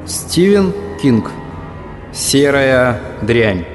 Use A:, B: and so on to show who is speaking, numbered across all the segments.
A: Стивен Кинг. Серая дрянь.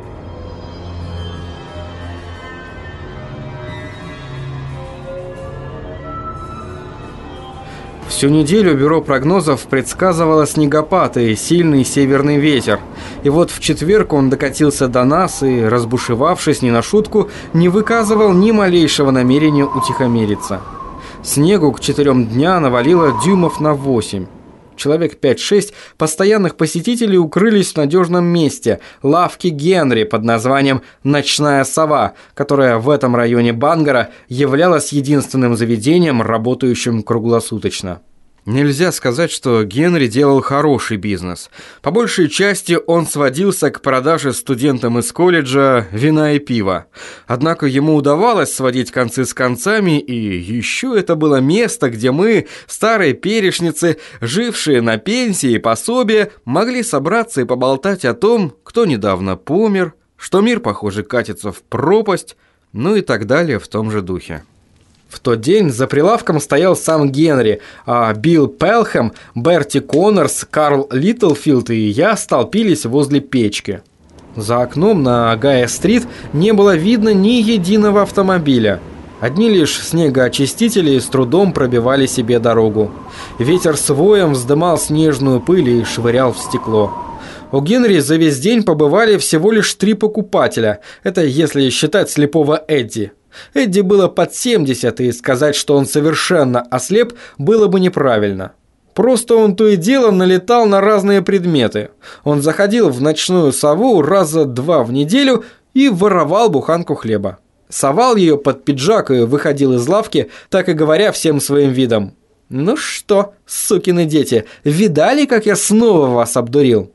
A: Всю неделю бюро прогнозов предсказывало снегопад и сильный северный ветер. И вот в четверг он докатился до нас и, разбушевавшись не на шутку, не выказывал ни малейшего намерения утихомириться. Снегу к 4 дня навалило дюймов на 8. Человек 5-6 постоянных посетителей укрылись в надежном месте – лавке Генри под названием «Ночная сова», которая в этом районе Бангора являлась единственным заведением, работающим круглосуточно. Нельзя сказать, что Генри делал хороший бизнес. По большей части он сводился к продаже студентам из колледжа вина и пива. Однако ему удавалось сводить концы с концами, и еще это было место, где мы, старые перечницы, жившие на пенсии и пособие, могли собраться и поболтать о том, кто недавно помер, что мир, похоже, катится в пропасть, ну и так далее в том же духе. В тот день за прилавком стоял сам Генри, а Билл Пелхэм, Берти Коннорс, Карл Литлфилд и я столпились возле печки. За окном на Гая-стрит не было видно ни единого автомобиля. Одни лишь снегоочистители с трудом пробивали себе дорогу. Ветер с воем вздымал снежную пыль и швырял в стекло. У Генри за весь день побывали всего лишь 3 покупателя. Это если считать слепого Эдди. Эдди было под 70, и сказать, что он совершенно ослеп, было бы неправильно. Просто он то и дело налетал на разные предметы. Он заходил в ночную сову раза 2 в неделю и воровал буханку хлеба. Совал ее под пиджак и выходил из лавки, так и говоря всем своим видом: «Ну что, сукины дети, видали, как я снова вас обдурил?»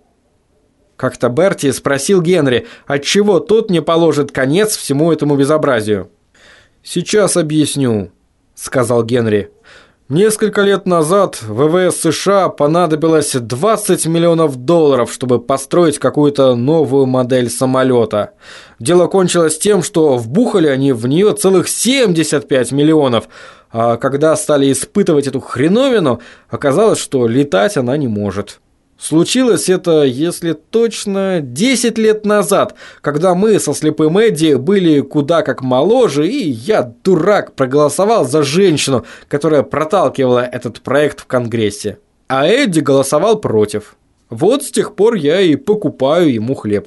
A: Как-то Берти спросил Генри, отчего тот не положит конец всему этому безобразию. «Сейчас объясню», — сказал Генри. «Несколько лет назад ВВС США понадобилось $20 миллионов, чтобы построить какую-то новую модель самолета. Дело кончилось тем, что вбухали они в нее целых 75 миллионов, а когда стали испытывать эту хреновину, оказалось, что летать она не может». Случилось это, если точно, 10 лет назад, когда мы со слепым Эдди были куда как моложе, и я, дурак, проголосовал за женщину, которая проталкивала этот проект в Конгрессе. А Эдди голосовал против. Вот с тех пор я и покупаю ему хлеб.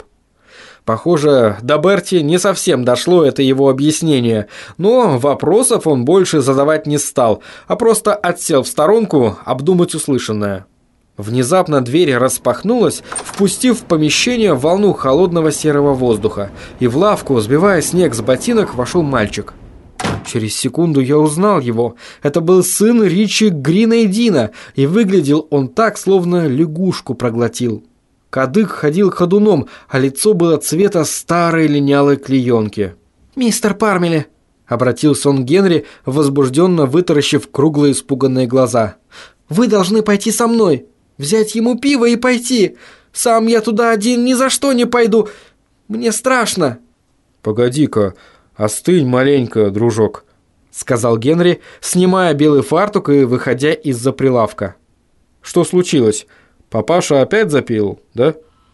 A: Похоже, до Берти не совсем дошло это его объяснение, но вопросов он больше задавать не стал, а просто отсел в сторонку обдумать услышанное. Внезапно дверь распахнулась, впустив в помещение волну холодного серого воздуха, и в лавку, сбивая снег с ботинок, вошел мальчик. Через секунду я узнал его. Это был сын Ричи Гринейдина, и выглядел он так, словно лягушку проглотил. Кадык ходил ходуном, а лицо было цвета старой линялой клеенки. «Мистер Пармели», — обратился он к Генри, возбужденно вытаращив круглые испуганные глаза, — «вы должны пойти со мной. Взять ему пиво и пойти. Сам я туда один ни за что не пойду. Мне страшно». «Погоди-ка, остынь маленько, дружок», — сказал Генри, снимая белый фартук и выходя из-за прилавка. «Что случилось? Папаша опять запил, да?»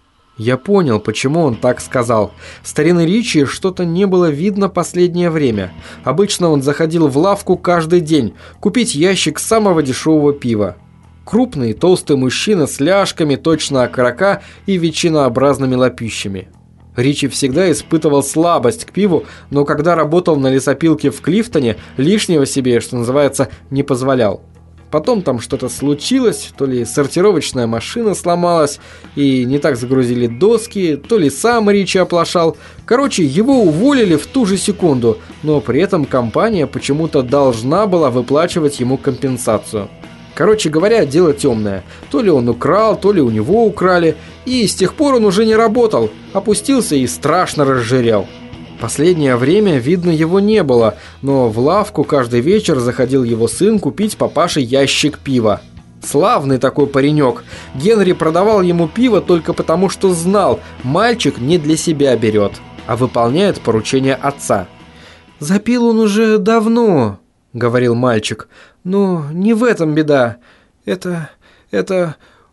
A: Я понял, почему он так сказал. Старины Ричи что-то не было видно последнее время. Обычно он заходил в лавку каждый день купить ящик самого дешевого пива. Крупный, толстый мужчина с ляжками, точно окорока и ветчинообразными лапищами. Ричи всегда испытывал слабость к пиву, но когда работал на лесопилке в Клифтоне, лишнего себе, что называется, не позволял. Потом там что-то случилось, то ли сортировочная машина сломалась и не так загрузили доски, то ли сам Ричи оплошал. Короче, его уволили в ту же секунду, но при этом компания почему-то должна была выплачивать ему компенсацию. Короче говоря, дело темное. То ли он украл, то ли у него украли. И с тех пор он уже не работал. Опустился и страшно разжирел. Последнее время, видно, его не было. Но в лавку каждый вечер заходил его сын купить папаше ящик пива. Славный такой паренек. Генри продавал ему пиво только потому, что знал, мальчик не для себя берет, а выполняет поручение отца. «Запил он уже давно», — говорил мальчик. «Но не в этом беда. Это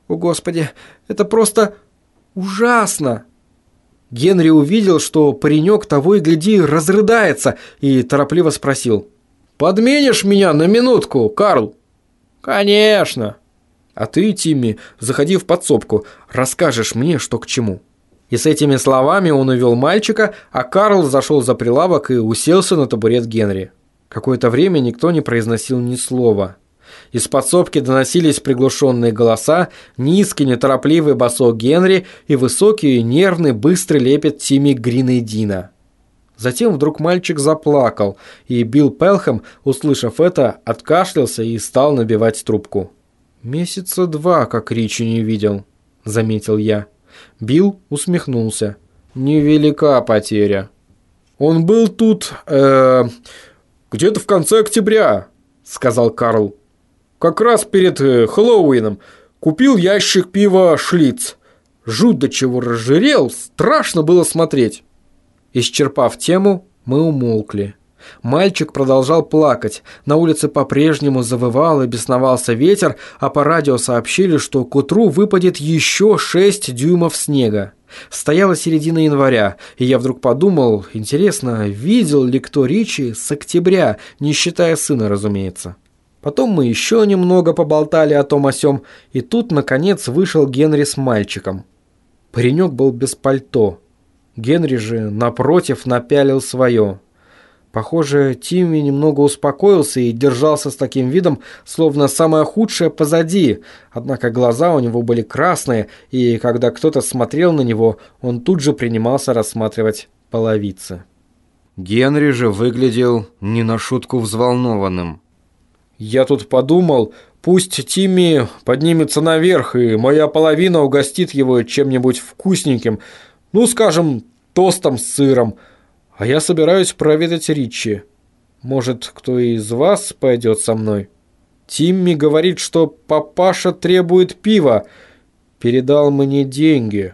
A: О, Господи, это просто ужасно!» Генри увидел, что паренек того и гляди разрыдается, и торопливо спросил: «Подменишь меня на минутку, Карл?» «Конечно!» «А ты, Тимми, заходи в подсобку, расскажешь мне, что к чему». И с этими словами он увел мальчика, а Карл зашел за прилавок и уселся на табурет Генри. Какое-то время никто не произносил ни слова. Из подсобки доносились приглушенные голоса, низкий, неторопливый басок Генри и высокий, нервный, быстрый лепет Тимми Гринейдина. Затем вдруг мальчик заплакал, и Билл Пелхэм, услышав это, откашлялся и стал набивать трубку. «Месяца 2, как Ричи не видел», — заметил я. Билл усмехнулся. «Невелика потеря». «Он был тут, где-то в конце октября», — сказал Карл. «Как раз перед Хэллоуином. Купил ящик пива «Шлиц». Жуть до чего разжирел, страшно было смотреть». Исчерпав тему, мы умолкли. Мальчик продолжал плакать. На улице по-прежнему завывал и бесновался ветер, а по радио сообщили, что к утру выпадет еще 6 дюймов снега. Стояла середина января, и я вдруг подумал, интересно, видел ли кто Ричи с октября, не считая сына, разумеется. Потом мы еще немного поболтали о том о сём, и тут, наконец, вышел Генри с мальчиком. Паренек был без пальто. Генри же, напротив, напялил свое. Похоже, Тимми немного успокоился и держался с таким видом, словно самое худшее позади, однако глаза у него были красные, и когда кто-то смотрел на него, он тут же принимался рассматривать половицы. Генри же выглядел не на шутку взволнованным. «Я тут подумал, пусть Тимми поднимется наверх, и моя половина угостит его чем-нибудь вкусненьким, ну, скажем, тостом с сыром. А я собираюсь проведать Ричи. Может, кто из вас пойдет со мной? Тимми говорит, что папаша требует пива. Передал мне деньги».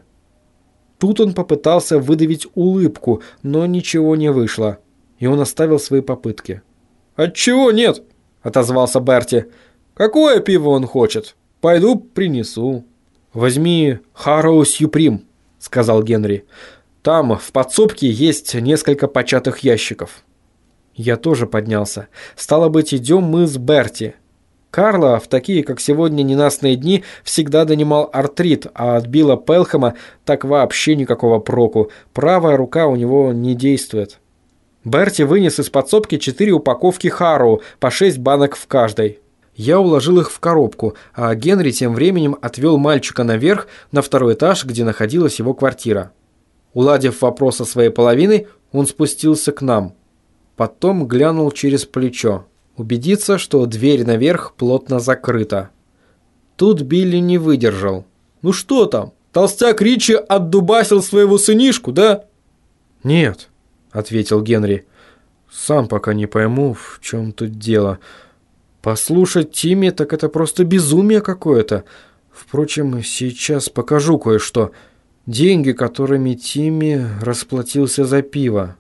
A: Тут он попытался выдавить улыбку, но ничего не вышло, и он оставил свои попытки. «Отчего нет?» — отозвался Берти. «Какое пиво он хочет? Пойду принесу». «Возьми Харроу Сюприм», — сказал Генри. «Там, в подсобке, есть несколько початых ящиков». Я тоже поднялся. Стало быть, идем мы с Берти. Карла в такие, как сегодня, ненастные дни всегда донимал артрит, а от Билла Пелхэма так вообще никакого проку. Правая рука у него не действует. Берти вынес из подсобки 4 упаковки Харроу, по 6 банок в каждой. Я уложил их в коробку, а Генри тем временем отвел мальчика наверх, на 2-й этаж, где находилась его квартира. Уладив вопрос со своей половиной, он спустился к нам. Потом глянул через плечо, убедиться, что дверь наверх плотно закрыта. Тут Билли не выдержал. «Ну что там, толстяк Ричи отдубасил своего сынишку, да?» «Нет», — ответил Генри. «Сам пока не пойму, в чем тут дело. Послушать Тимми, так это просто безумие какое-то. Впрочем, сейчас покажу кое-что. Деньги, которыми Тимми расплатился за пиво».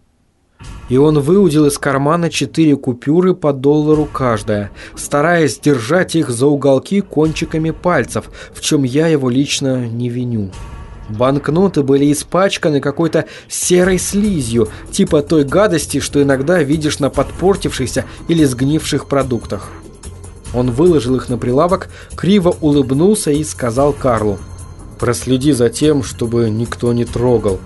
A: И он выудил из кармана 4 купюры по $1 каждая, стараясь держать их за уголки кончиками пальцев, в чем я его лично не виню. Банкноты были испачканы какой-то серой слизью, типа той гадости, что иногда видишь на подпортившихся или сгнивших продуктах. Он выложил их на прилавок, криво улыбнулся и сказал Карлу: «Проследи за тем, чтобы никто не трогал.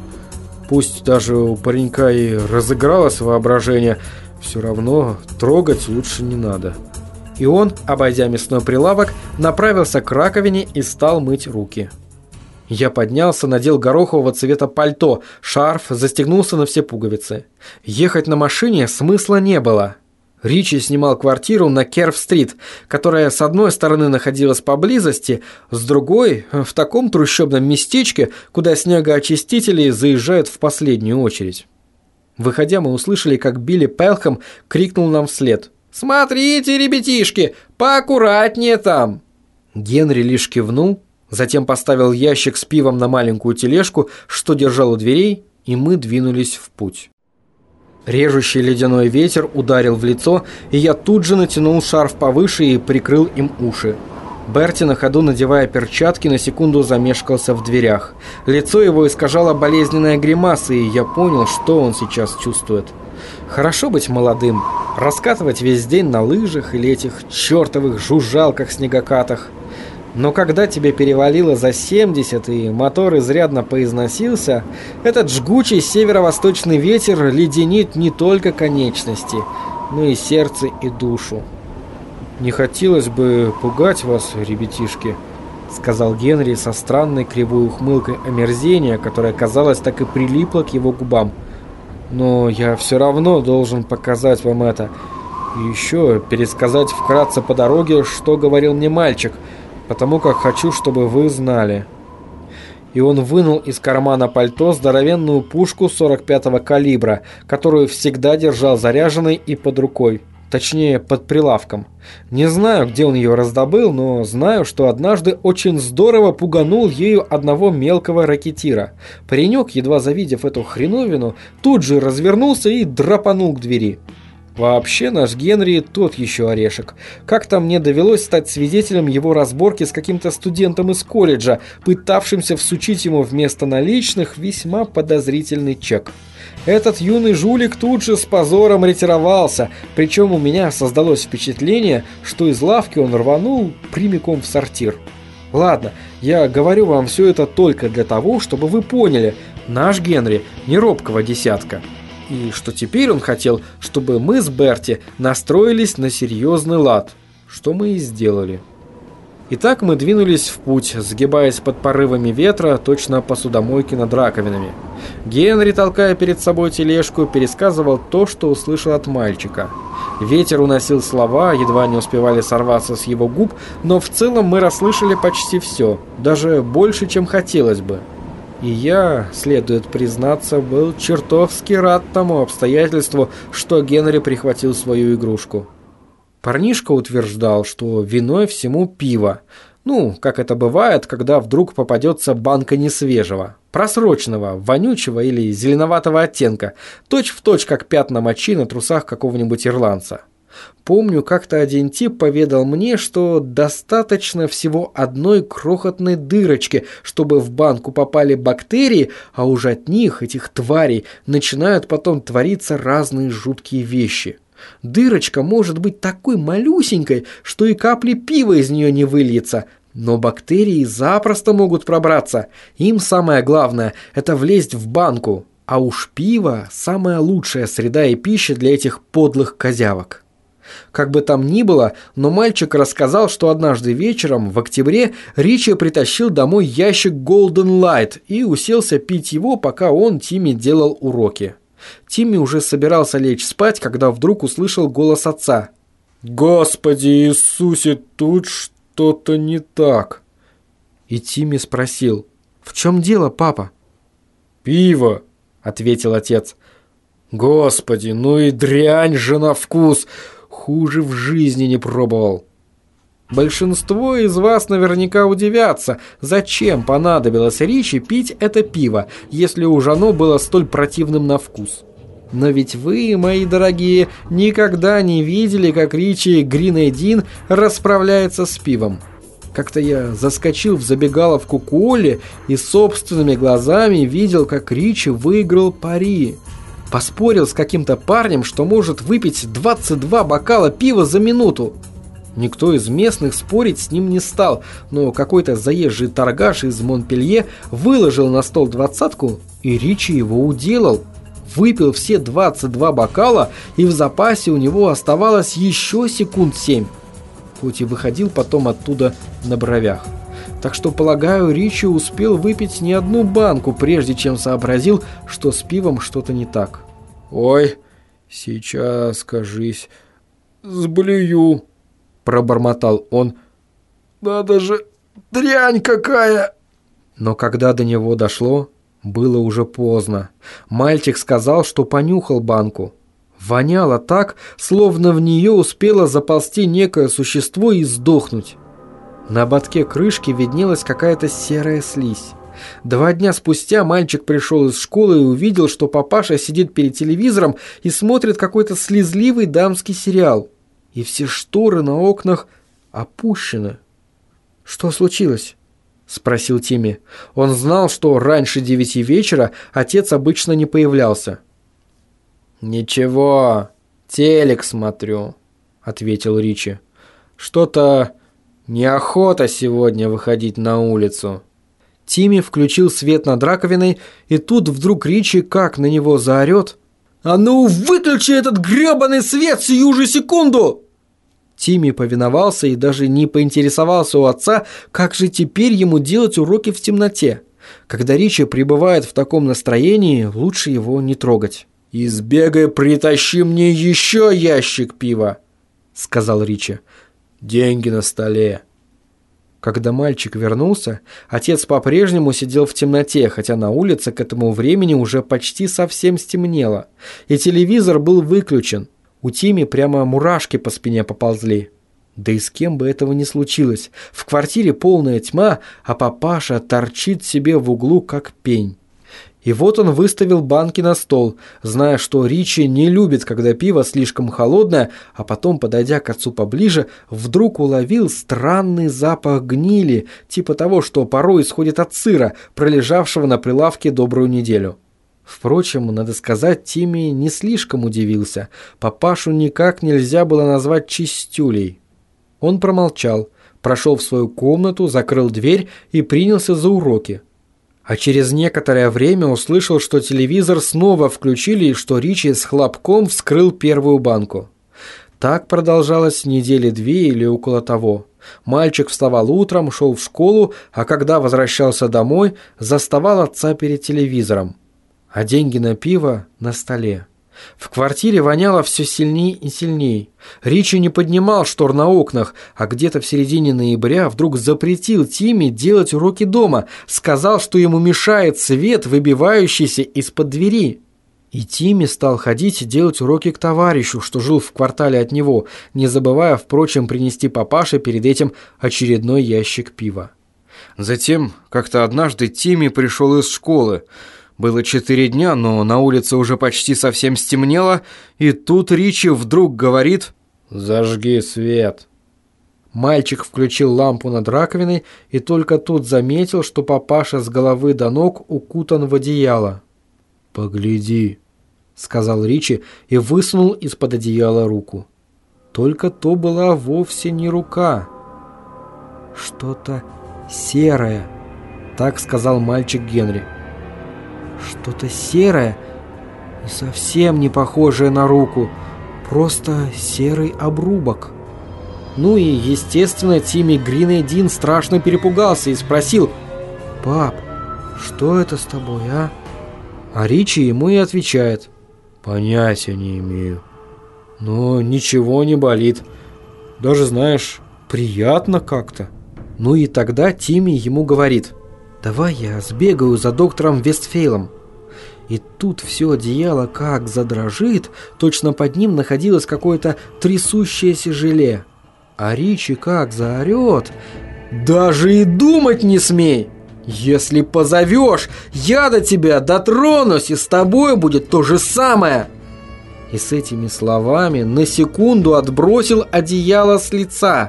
A: Пусть даже у паренька и разыгралось воображение, все равно трогать лучше не надо». И он, обойдя мясной прилавок, направился к раковине и стал мыть руки. Я поднялся, надел горохового цвета пальто, шарф, застегнулся на все пуговицы. Ехать на машине смысла не было. Ричи снимал квартиру на Керв-стрит, которая с одной стороны находилась поблизости, с другой – в таком трущобном местечке, куда снегоочистители заезжают в последнюю очередь. Выходя, мы услышали, как Билли Пелхэм крикнул нам вслед: «Смотрите, ребятишки, поаккуратнее там!» Генри лишь кивнул, затем поставил ящик с пивом на маленькую тележку, что держал у дверей, и мы двинулись в путь. Режущий ледяной ветер ударил в лицо, и я тут же натянул шарф повыше и прикрыл им уши. Берти, на ходу надевая перчатки, на секунду замешкался в дверях. Лицо его искажало болезненная гримаса, и я понял, что он сейчас чувствует. Хорошо быть молодым, раскатывать весь день на лыжах или этих чертовых жужжалках-снегокатах. Но когда тебе перевалило за 70 и мотор изрядно поизносился, этот жгучий северо-восточный ветер леденит не только конечности, но и сердце и душу. «Не хотелось бы пугать вас, ребятишки», — сказал Генри со странной кривой ухмылкой омерзения, которая, казалось, так и прилипла к его губам. «Но я все равно должен показать вам это. И еще пересказать вкратце по дороге, что говорил мне мальчик, потому как хочу, чтобы вы знали». И он вынул из кармана пальто здоровенную пушку 45-го калибра, которую всегда держал заряженной и под рукой. Точнее, под прилавком. Не знаю, где он ее раздобыл, но знаю, что однажды очень здорово пуганул ею одного мелкого ракетира. Паренек, едва завидев эту хреновину, тут же развернулся и драпанул к двери. Вообще наш Генри тот еще орешек. Как-то мне довелось стать свидетелем его разборки с каким-то студентом из колледжа, пытавшимся всучить ему вместо наличных весьма подозрительный чек. Этот юный жулик тут же с позором ретировался, причем у меня создалось впечатление, что из лавки он рванул прямиком в сортир. Ладно, я говорю вам все это только для того, чтобы вы поняли, наш Генри не робкого десятка. И что теперь он хотел, чтобы мы с Берти настроились на серьезный лад, что мы и сделали. Итак, мы двинулись в путь, сгибаясь под порывами ветра, точно посудомойки над раковинами. Генри, толкая перед собой тележку, пересказывал то, что услышал от мальчика. Ветер уносил слова, едва не успевали сорваться с его губ, но в целом мы расслышали почти все, даже больше, чем хотелось бы. И я, следует признаться, был чертовски рад тому обстоятельству, что Генри прихватил свою игрушку. Парнишка утверждал, что виной всему пиво. Ну, как это бывает, когда вдруг попадется банка несвежего, просроченного, вонючего или зеленоватого оттенка, точь-в-точь, как пятна мочи на трусах какого-нибудь ирландца. Помню, как-то один тип поведал мне, что достаточно всего одной крохотной дырочки, чтобы в банку попали бактерии, а уж от них, этих тварей, начинают потом твориться разные жуткие вещи. Дырочка может быть такой малюсенькой, что и капли пива из нее не выльется, но бактерии запросто могут пробраться. Им самое главное – это влезть в банку, а уж пиво – самая лучшая среда и пища для этих подлых козявок. Как бы там ни было, но мальчик рассказал, что однажды вечером в октябре Ричи притащил домой ящик Golden Light и уселся пить его, пока он, Тимми, делал уроки. Тимми уже собирался лечь спать, когда вдруг услышал голос отца. «Господи Иисусе, тут что-то не так!» И Тимми спросил: «В чем дело, папа?» «Пиво», — ответил отец. «Господи, ну и дрянь же на вкус! Хуже в жизни не пробовал». Большинство из вас наверняка удивятся, зачем понадобилось Ричи пить это пиво, если уж оно было столь противным на вкус. Но ведь вы, мои дорогие, никогда не видели, как Ричи Гринейдин расправляется с пивом. Как-то я заскочил в забегаловку к Оле и собственными глазами видел, как Ричи выиграл пари. Поспорил с каким-то парнем, что может выпить 22 бокала пива за минуту. Никто из местных спорить с ним не стал, но какой-то заезжий торгаш из Монпелье выложил на стол 20-ку, и Ричи его уделал. Выпил все 22 бокала, и в запасе у него оставалось еще секунд 7. Хоть и выходил потом оттуда на бровях. Так что, полагаю, Ричи успел выпить не одну банку, прежде чем сообразил, что с пивом что-то не так. «Ой, сейчас, кажись, сблюю», — пробормотал он. «Надо же, дрянь какая!» Но когда до него дошло, было уже поздно. Мальчик сказал, что понюхал банку. Воняло так, словно в нее успело заползти некое существо и сдохнуть. На ободке крышки виднелась какая-то серая слизь. 2 дня спустя мальчик пришел из школы и увидел, что папаша сидит перед телевизором и смотрит какой-то слезливый дамский сериал. И все шторы на окнах опущены. «Что случилось?» – спросил Тимми. Он знал, что раньше 9 вечера отец обычно не появлялся. «Ничего, телек смотрю», – ответил Ричи. «Что-то неохота сегодня выходить на улицу». Тимми включил свет над раковиной, и тут вдруг Ричи как на него заорет: «А ну, выключи этот грёбаный свет сию же секунду!» Тимми повиновался и даже не поинтересовался у отца, как же теперь ему делать уроки в темноте. Когда Ричи пребывает в таком настроении, лучше его не трогать. «И сбегай, притащи мне еще ящик пива», — сказал Ричи. «Деньги на столе». Когда мальчик вернулся, отец по-прежнему сидел в темноте, хотя на улице к этому времени уже почти совсем стемнело, и телевизор был выключен. У Тимми прямо мурашки по спине поползли. Да и с кем бы этого не случилось. В квартире полная тьма, а папаша торчит себе в углу как пень. И вот он выставил банки на стол, зная, что Ричи не любит, когда пиво слишком холодное, а потом, подойдя к отцу поближе, вдруг уловил странный запах гнили, типа того, что порой исходит от сыра, пролежавшего на прилавке добрую неделю. Впрочем, надо сказать, Тимми не слишком удивился. Папашу никак нельзя было назвать чистюлей. Он промолчал, прошел в свою комнату, закрыл дверь и принялся за уроки. А через некоторое время услышал, что телевизор снова включили и что Ричи с хлопком вскрыл первую банку. Так продолжалось недели 2 или около того. Мальчик вставал утром, шел в школу, а когда возвращался домой, заставал отца перед телевизором. А деньги на пиво на столе. В квартире воняло все сильней и сильней. Ричи не поднимал штор на окнах, а где-то в середине ноября вдруг запретил Тимми делать уроки дома, сказал, что ему мешает свет, выбивающийся из-под двери. И Тимми стал ходить и делать уроки к товарищу, что жил в квартале от него, не забывая, впрочем, принести папаше перед этим очередной ящик пива. Затем как-то однажды Тимми пришел из школы. Было 4 дня, но на улице уже почти совсем стемнело, и тут Ричи вдруг говорит: «Зажги свет». Мальчик включил лампу над раковиной и только тут заметил, что папаша с головы до ног укутан в одеяло. «Погляди», — сказал Ричи и высунул из-под одеяла руку. Только то была вовсе не рука. «Что-то серое», — так сказал мальчик Генри. Что-то серое и совсем не похожее на руку, просто серый обрубок. Ну и, естественно, Тимми Гринейдин страшно перепугался и спросил: «Пап, что это с тобой, а?» А Ричи ему и отвечает: «Понятия не имею. Но ничего не болит. Даже, знаешь, приятно как-то». Ну и тогда Тимми ему говорит: «Давай я сбегаю за доктором Вестфейлом». И тут все одеяло как задрожит, точно под ним находилось какое-то трясущееся желе. А Ричи как заорет: «Даже и думать не смей! Если позовешь, я до тебя дотронусь, и с тобой будет то же самое!» И с этими словами на секунду отбросил одеяло с лица.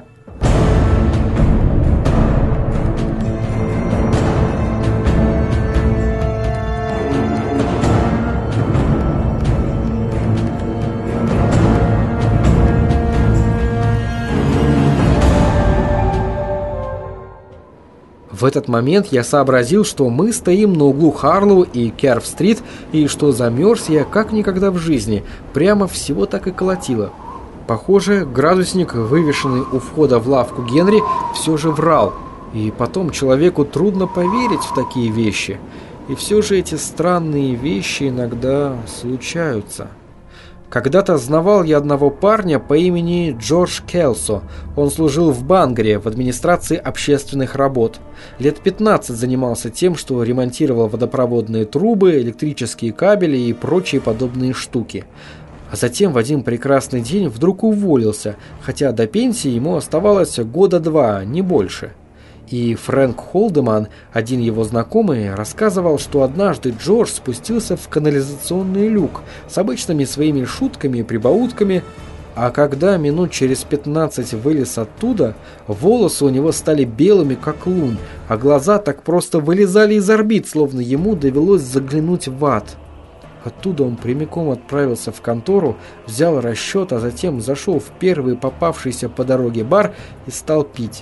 A: В этот момент я сообразил, что мы стоим на углу Харлоу и Керв-стрит, и что замерз я как никогда в жизни, прямо всего так и колотило. Похоже, градусник, вывешенный у входа в лавку Генри, все же врал, и потом человеку трудно поверить в такие вещи. И все же эти странные вещи иногда случаются. Когда-то знавал я одного парня по имени Джордж Келсо. Он служил в Бангре в администрации общественных работ. Лет 15 занимался тем, что ремонтировал водопроводные трубы, электрические кабели и прочие подобные штуки. А затем в один прекрасный день вдруг уволился, хотя до пенсии ему оставалось 2 года, не больше. И Фрэнк Холдеман, один его знакомый, рассказывал, что однажды Джордж спустился в канализационный люк с обычными своими шутками и прибаутками. А когда минут через 15 вылез оттуда, волосы у него стали белыми, как лунь, а глаза так просто вылезали из орбит, словно ему довелось заглянуть в ад. Оттуда он прямиком отправился в контору, взял расчет, а затем зашел в первый попавшийся по дороге бар и стал пить.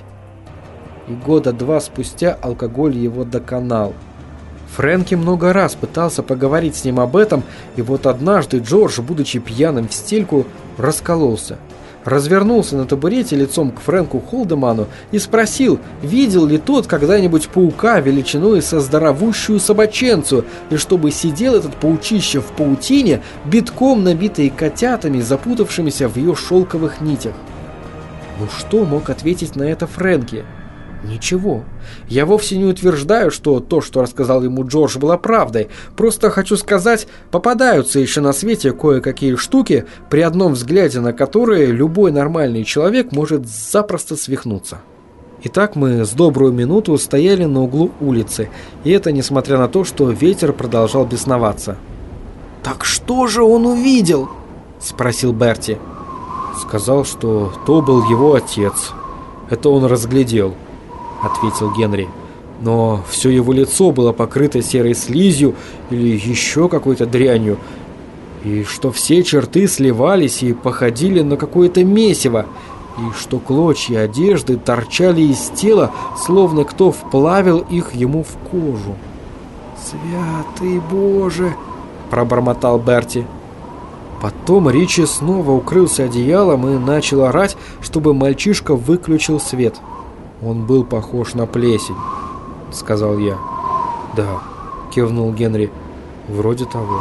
A: И года 2 спустя алкоголь его доконал. Фрэнки много раз пытался поговорить с ним об этом, и вот однажды Джордж, будучи пьяным в стельку, раскололся. Развернулся на табурете лицом к Фрэнку Холдеману и спросил, видел ли тот когда-нибудь паука величиной со здоровущую собаченцу, и чтобы сидел этот паучище в паутине, битком набитый котятами, запутавшимися в ее шелковых нитях. Ну что мог ответить на это Фрэнки? Ничего. Я вовсе не утверждаю, что то, что рассказал ему Джордж, было правдой. Просто хочу сказать, попадаются еще на свете кое-какие штуки, при одном взгляде на которые любой нормальный человек может запросто свихнуться. Итак, мы с добрую минуту стояли на углу улицы, и это несмотря на то, что ветер продолжал бесноваться. «Так что же он увидел?» – спросил Берти. Сказал, что то был его отец. Это он разглядел, ответил Генри. Но все его лицо было покрыто серой слизью или еще какой-то дрянью, и что все черты сливались и походили на какое-то месиво, и что клочья одежды торчали из тела, словно кто вплавил их ему в кожу. «Святый Боже!» – пробормотал Берти. Потом Ричи снова укрылся одеялом и начал орать, чтобы мальчишка выключил свет. «Он был похож на плесень», — сказал я. «Да», — кивнул Генри, — «вроде того».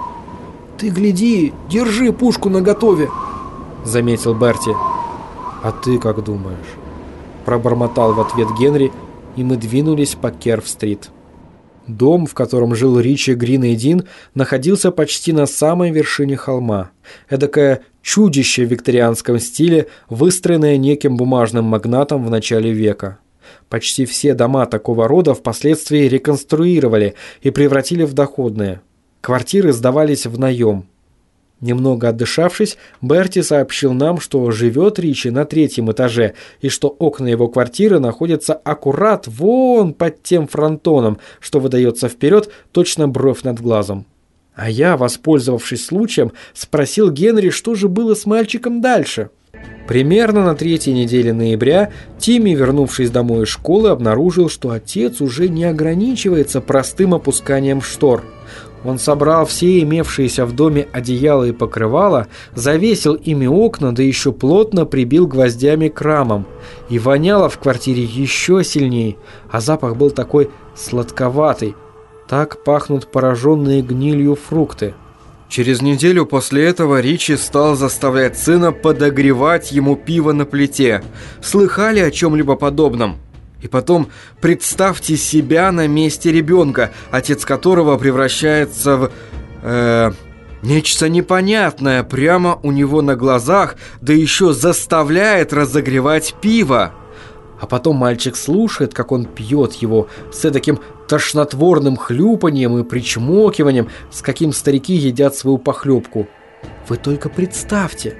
A: «Ты гляди, держи пушку наготове», — заметил Берти. «А ты как думаешь?» — пробормотал в ответ Генри, и мы двинулись по Керв-стрит. Дом, в котором жил Ричи Грин и Дин, находился почти на самой вершине холма. Эдакое чудище в викторианском стиле, выстроенное неким бумажным магнатом в начале века. Почти все дома такого рода впоследствии реконструировали и превратили в доходные. Квартиры сдавались в наем. Немного отдышавшись, Берти сообщил нам, что живет Ричи на 3-м этаже и что окна его квартиры находятся аккурат вон под тем фронтоном, что выдается вперед, точно бровь над глазом. А я, воспользовавшись случаем, спросил Генри, что же было с мальчиком дальше. Примерно на 3-й неделе ноября Тимми, вернувшись домой из школы, обнаружил, что отец уже не ограничивается простым опусканием штор. Он собрал все имевшиеся в доме одеяла и покрывала, завесил ими окна, да еще плотно прибил гвоздями к рамам. И воняло в квартире еще сильней, а запах был такой сладковатый. Так пахнут пораженные гнилью фрукты. Через неделю после этого Ричи стал заставлять сына подогревать ему пиво на плите. Слыхали о чем-либо подобном? И потом представьте себя на месте ребенка, отец которого превращается в нечто непонятное прямо у него на глазах, да еще заставляет разогревать пиво. А потом мальчик слушает, как он пьет его с таким тошнотворным хлюпаньем и причмокиванием, с каким старики едят свою похлебку. Вы только представьте.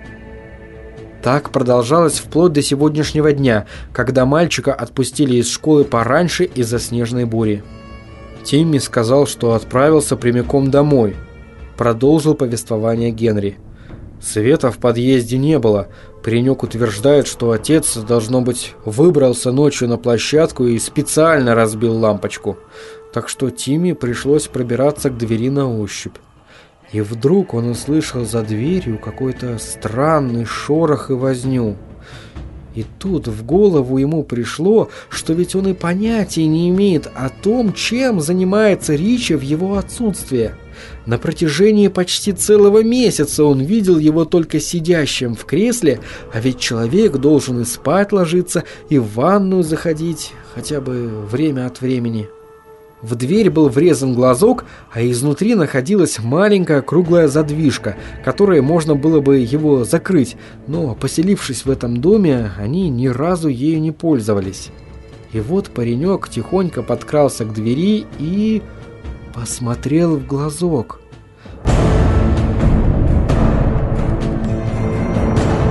A: Так продолжалось вплоть до сегодняшнего дня, когда мальчика отпустили из школы пораньше из-за снежной бури. Тимми сказал, что отправился прямиком домой. Продолжил повествование Генри. Света в подъезде не было. Паренек утверждает, что отец, должно быть, выбрался ночью на площадку и специально разбил лампочку. Так что Тимми пришлось пробираться к двери на ощупь. И вдруг он услышал за дверью какой-то странный шорох и возню. И тут в голову ему пришло, что ведь он и понятия не имеет о том, чем занимается Ричи в его отсутствие. На протяжении почти целого месяца он видел его только сидящим в кресле, а ведь человек должен и спать ложиться, и в ванную заходить, хотя бы время от времени. В дверь был врезан глазок, а изнутри находилась маленькая круглая задвижка, которой можно было бы его закрыть, но, поселившись в этом доме, они ни разу ею не пользовались. И вот паренек тихонько подкрался к двери и посмотрел в глазок.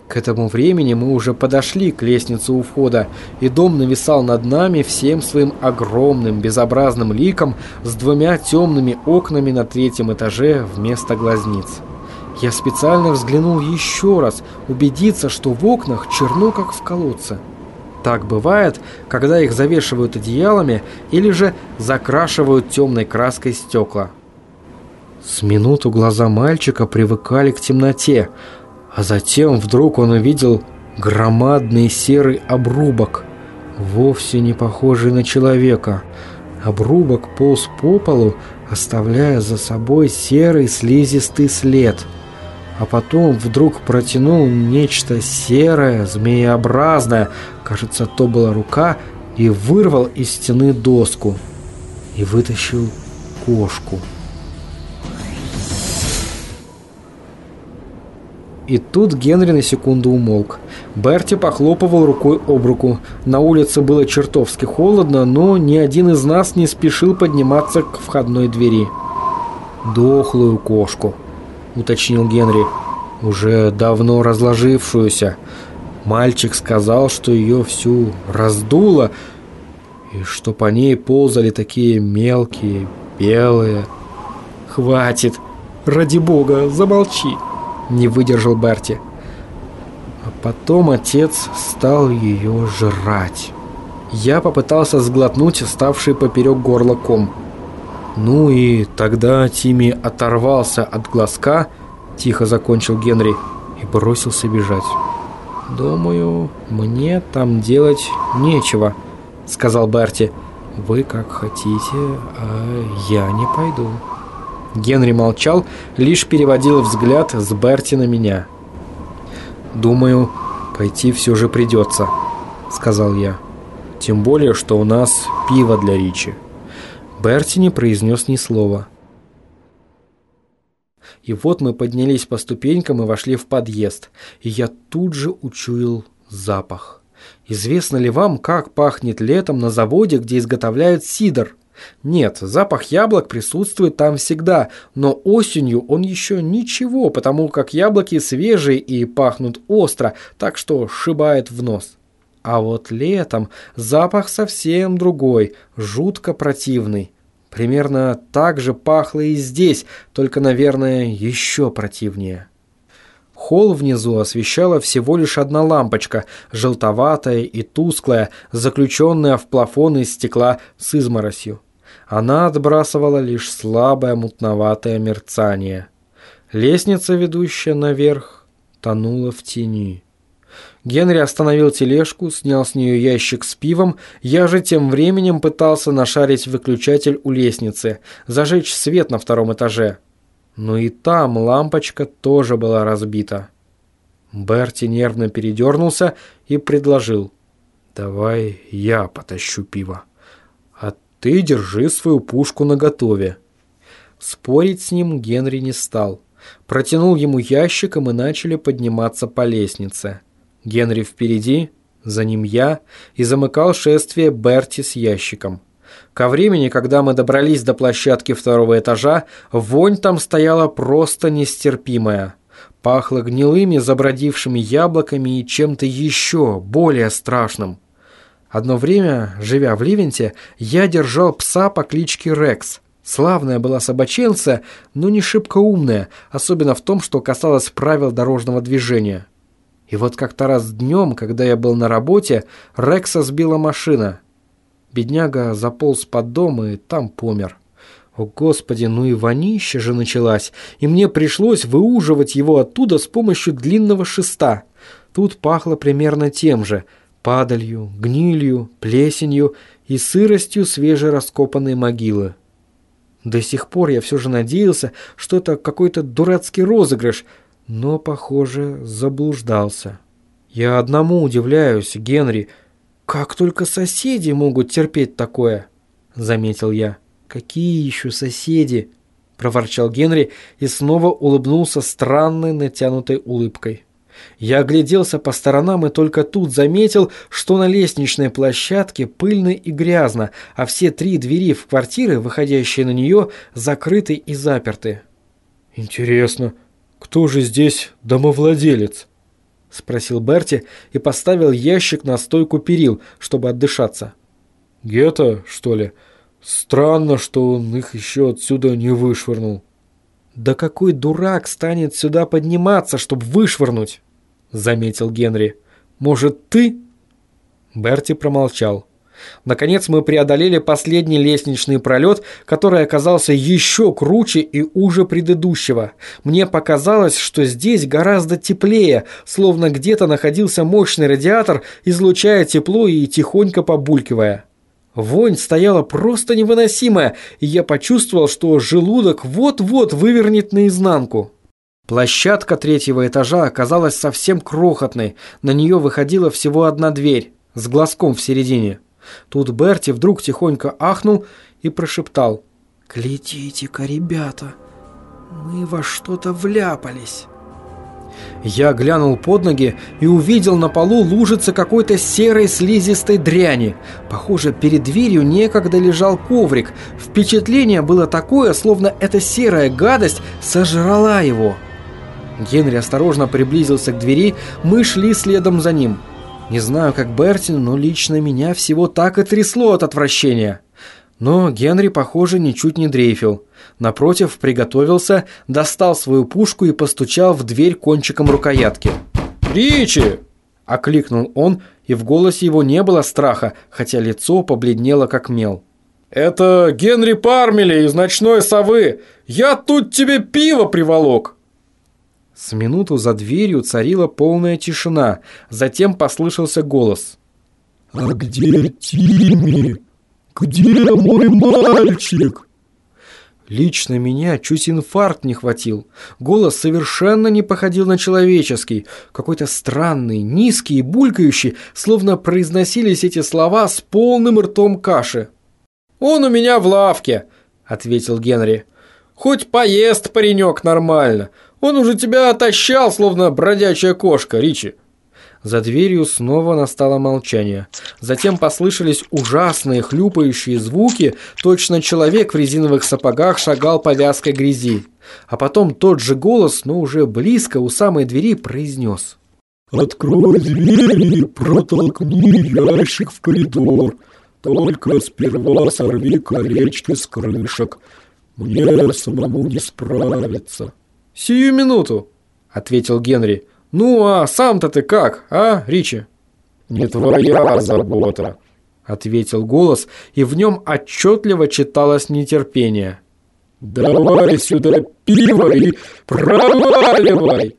A: К этому времени мы уже подошли к лестнице у входа, и дом нависал над нами всем своим огромным безобразным ликом с 2 темными окнами на 3-м этаже вместо глазниц. Я специально взглянул еще раз, убедиться, что в окнах черно, как в колодце. Так бывает, когда их завешивают одеялами или же закрашивают темной краской стекла. С минуту глаза мальчика привыкали к темноте, а затем вдруг он увидел громадный серый обрубок, вовсе не похожий на человека. Обрубок полз по полу, оставляя за собой серый слизистый след, а потом вдруг протянул нечто серое, змееобразное, кажется, то была рука, и вырвал из стены доску и вытащил кошку. И тут Генри на секунду умолк. Берти похлопывал рукой об руку. На улице было чертовски холодно, но ни один из нас не спешил подниматься к входной двери. «Дохлую кошку», — уточнил Генри, — «уже давно разложившуюся. Мальчик сказал, что ее всю раздуло, и что по ней ползали такие мелкие, белые». «Хватит! Ради бога, замолчи!» — не выдержал Берти. А потом отец стал ее жрать. Я попытался сглотнуть ставший поперек горла ком. «Ну и тогда Тимми оторвался от глазка», — тихо закончил Генри, — и бросился бежать. «Думаю, мне там делать нечего», — сказал Берти. «Вы как хотите, а я не пойду». Генри молчал, лишь переводил взгляд с Берти на меня. «Думаю, пойти все же придется», — сказал я. «Тем более, что у нас пиво для Ричи». Берти не произнес ни слова. И вот мы поднялись по ступенькам и вошли в подъезд, и я тут же учуял запах. Известно ли вам, как пахнет летом на заводе, где изготовляют сидр? Нет, запах яблок присутствует там всегда, но осенью он еще ничего, потому как яблоки свежие и пахнут остро, так что сшибает в нос. А вот летом запах совсем другой, жутко противный. Примерно так же пахло и здесь, только, наверное, еще противнее. Холл внизу освещала всего лишь одна лампочка, желтоватая и тусклая, заключенная в плафон из стекла с изморосью. Она отбрасывала лишь слабое мутноватое мерцание. Лестница, ведущая наверх, тонула в тени. Генри остановил тележку, снял с нее ящик с пивом. Я же тем временем пытался нашарить выключатель у лестницы, зажечь свет на 2-м этаже. Но и там лампочка тоже была разбита. Берти нервно передернулся и предложил: «Давай я потащу пиво, а ты держи свою пушку наготове». Спорить с ним Генри не стал. Протянул ему ящик, и мы начали подниматься по лестнице. Генри впереди, за ним я, и замыкал шествие Берти с ящиком. Ко времени, когда мы добрались до площадки 2-го этажа, вонь там стояла просто нестерпимая. Пахло гнилыми, забродившими яблоками и чем-то еще более страшным. Одно время, живя в Ливенте, я держал пса по кличке Рекс. Славная была собаченция, но не шибко умная, особенно в том, что касалось правил дорожного движения. И вот как-то раз днем, когда я был на работе, Рекса сбила машина. Бедняга заполз под дом и там помер. О, Господи, ну и вонища же началась, и мне пришлось выуживать его оттуда с помощью длинного шеста. Тут пахло примерно тем же – падалью, гнилью, плесенью и сыростью свежераскопанной могилы. До сих пор я все же надеялся, что это какой-то дурацкий розыгрыш, но, похоже, заблуждался. Я одному удивляюсь, Генри, как только соседи могут терпеть такое, заметил я. Какие еще соседи? Проворчал Генри и снова улыбнулся странной натянутой улыбкой. Я огляделся по сторонам и только тут заметил, что на лестничной площадке пыльно и грязно, а все 3 двери в квартиры, выходящие на нее, закрыты и заперты. Интересно, кто же здесь домовладелец? – спросил Берти и поставил ящик на стойку перил, чтобы отдышаться. «Гетто, что ли? Странно, что он их еще отсюда не вышвырнул». «Да какой дурак станет сюда подниматься, чтобы вышвырнуть?» – заметил Генри. «Может, ты?» Берти промолчал. Наконец мы преодолели последний лестничный пролет, который оказался еще круче и уже предыдущего. Мне показалось, что здесь гораздо теплее, словно где-то находился мощный радиатор, излучая тепло и тихонько побулькивая. Вонь стояла просто невыносимая, и я почувствовал, что желудок вот-вот вывернет наизнанку. Площадка 3-го этажа оказалась совсем крохотной, на нее выходила всего одна дверь, с глазком в середине. Тут Берти вдруг тихонько ахнул и прошептал: «Глядите-ка, ребята, мы во что-то вляпались». Я глянул под ноги и увидел на полу лужицы какой-то серой слизистой дряни. Похоже, перед дверью некогда лежал коврик. Впечатление было такое, словно эта серая гадость сожрала его. Генри осторожно приблизился к двери, мы шли следом за ним. Не знаю, как Берти, но лично меня всего так и трясло от отвращения. Но Генри, похоже, ничуть не дрейфил. Напротив, приготовился, достал свою пушку и постучал в дверь кончиком рукоятки. «Ричи!» – окликнул он, и в голосе его не было страха, хотя лицо побледнело как мел. «Это Генри Пармели из «Ночной совы». Я тут тебе пиво приволок!» С минуту за дверью царила полная тишина, затем послышался голос.
B: «А где Тимми? Где мой мальчик?»
A: Лично меня чуть инфаркт не хватил. Голос совершенно не походил на человеческий, какой-то странный, низкий и булькающий, словно произносились эти слова с полным ртом каши. «Он у меня в лавке», — ответил Генри. «Хоть поест паренек нормально. Он уже тебя отощал, словно бродячая кошка, Ричи». За дверью снова настало молчание. Затем послышались ужасные хлюпающие звуки, точно человек в резиновых сапогах шагал по вязкой грязи. А потом тот же голос, но уже близко у самой двери, произнес:
B: «Открой дверь и протолкни ящик в коридор. Только сперва сорви колечки с крышек. Мне самому не справиться».
A: «Сию минуту», — ответил Генри. «Ну, а сам-то ты как, а, Ричи?»
B: «Не твоя забота»,
A: — ответил голос, и в нем отчетливо читалось нетерпение.
B: «Давай сюда пиво и проваливай!»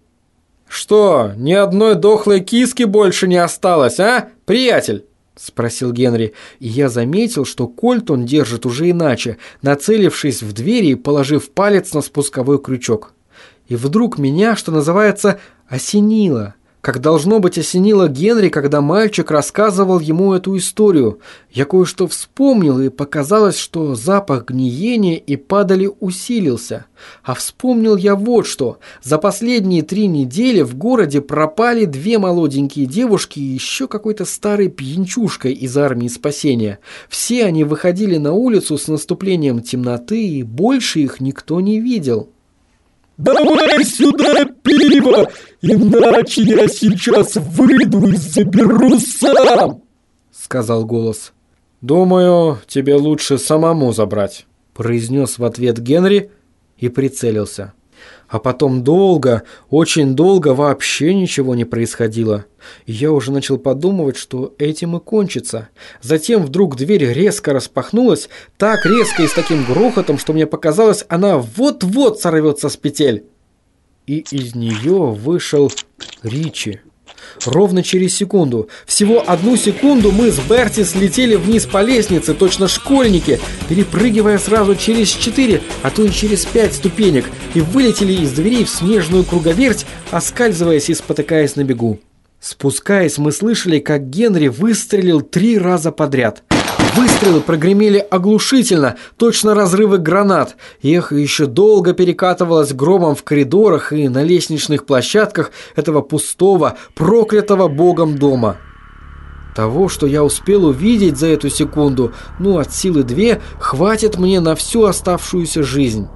A: «Что, ни одной дохлой киски больше не осталось, а, приятель?» — спросил Генри, и я заметил, что кольт он держит уже иначе, нацелившись в двери и положив палец на спусковой крючок. И вдруг меня, что называется, осенило, как должно быть осенило Генри, когда мальчик рассказывал ему эту историю. Я кое-что вспомнил, и показалось, что запах гниения и падали усилился. А вспомнил я вот что. За последние 3 недели в городе пропали 2 молоденькие девушки и еще какой-то старый пьянчушка из армии спасения. Все они выходили на улицу с наступлением темноты, и больше их никто не видел.
B: «Давай сюда пиво, иначе я сейчас выйду и заберу сам!»
A: — сказал голос. «Думаю, тебе лучше самому забрать», — произнес в ответ Генри и прицелился. А потом долго, очень долго вообще ничего не происходило. И я уже начал подумывать, что этим и кончится. Затем вдруг дверь резко распахнулась, так резко и с таким грохотом, что мне показалось, она вот-вот сорвется с петель. И из нее вышел Ричи. Ровно через секунду, всего 1 секунду, мы с Берти слетели вниз по лестнице, точно школьники, перепрыгивая сразу через 4, а то и через 5 ступенек, и вылетели из дверей в снежную круговерть, оскальзываясь и спотыкаясь на бегу. Спускаясь, мы слышали, как Генри выстрелил 3 раза подряд. Выстрелы прогремели оглушительно, точно разрывы гранат. Эхо еще долго перекатывалось громом в коридорах и на лестничных площадках этого пустого, проклятого Богом дома. Того, что я успел увидеть за эту секунду, от силы 2, хватит мне на всю оставшуюся жизнь.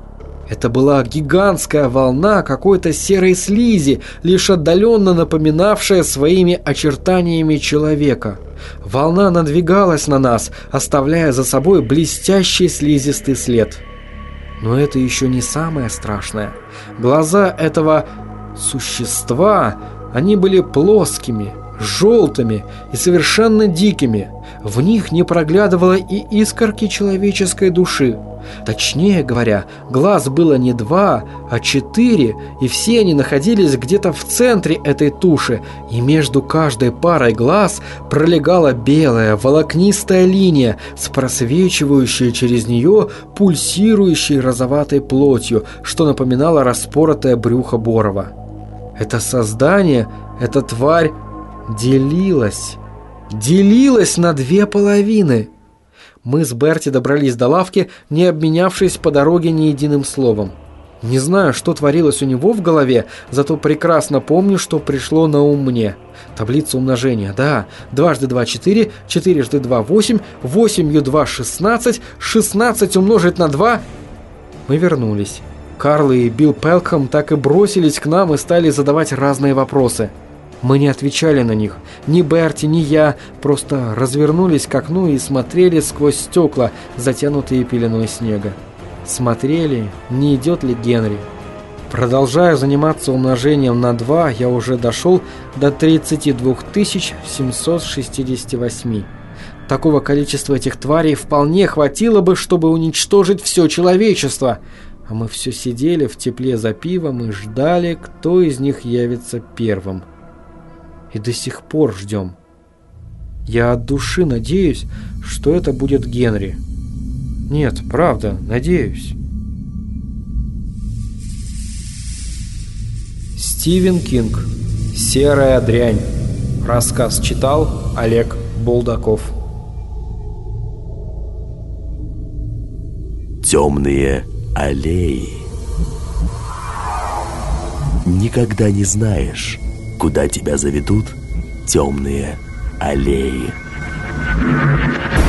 A: Это была гигантская волна какой-то серой слизи, лишь отдаленно напоминавшая своими очертаниями человека. Волна надвигалась на нас, оставляя за собой блестящий слизистый след. Но это еще не самое страшное. Глаза этого существа, они были плоскими, желтыми и совершенно дикими. В них не проглядывало и искорки человеческой души. Точнее говоря, глаз было не 2, а 4, и все они находились где-то в центре этой туши, и между каждой парой глаз пролегала белая волокнистая линия с просвечивающей через нее пульсирующей розоватой плотью, что напоминало распоротое брюхо Борова. Это создание, эта тварь делилась на 2 половины. Мы с Берти добрались до лавки, не обменявшись по дороге ни единым словом. Не знаю, что творилось у него в голове, зато прекрасно помню, что пришло на ум мне. Таблица умножения, да. 2 × 2 – 4, 4 × 2 – 8, 8 × 2 – 16, 16 умножить на 2... Мы вернулись. Карл и Билл Пелкхэм так и бросились к нам и стали задавать разные вопросы. Мы не отвечали на них. Ни Берти, ни я. Просто развернулись к окну и смотрели сквозь стекла, затянутые пеленой снега. Смотрели, не идет ли Генри. Продолжая заниматься умножением на 2, я уже дошел до 32 768. Такого количества этих тварей вполне хватило бы, чтобы уничтожить все человечество. А мы все сидели в тепле за пивом и ждали, кто из них явится первым. И до сих пор ждем. Я от души надеюсь, что это будет Генри. Нет, правда, надеюсь. Стивен Кинг. «Серая дрянь». Рассказ читал Олег Булдаков.
C: Темные аллеи. Никогда не знаешь, куда тебя заведут темные аллеи.